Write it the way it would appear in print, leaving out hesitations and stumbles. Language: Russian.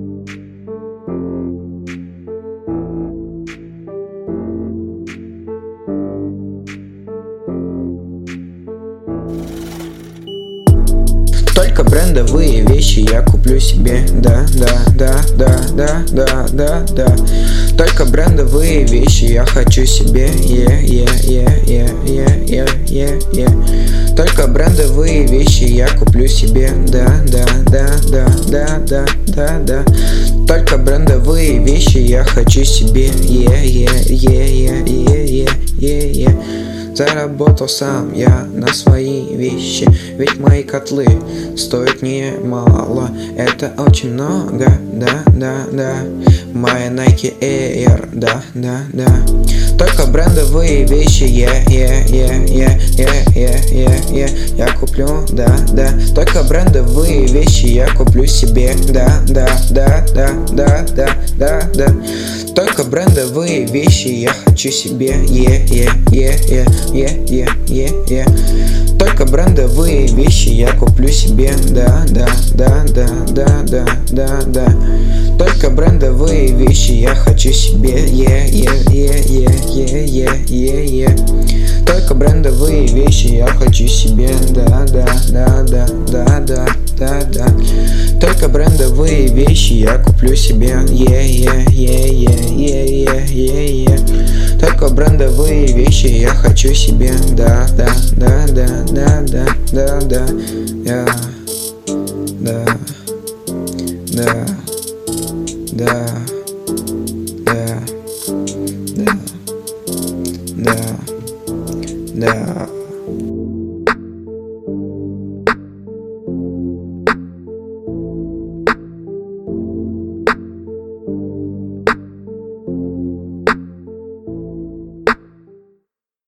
Только брендовые вещи я куплю себе, да. Только брендовые вещи я хочу себе, Только брендовые вещи я куплю себе, да. Только брендовые вещи я хочу себе, Заработал сам я на свои вещи, ведь мои котлы стоят немало, это очень много, да. Мои Nike Air, да. Только брендовые вещи, я куплю, да. Только брендовые вещи я куплю себе, да. Только брендовые вещи я хочу себе, Только брендовые вещи я куплю себе, да. Только брендовые вещи я хочу себе, Только брендовые вещи я хочу себе, да. Только брендовые вещи я куплю себе, Только брендовые вещи я хочу себе, да. Да.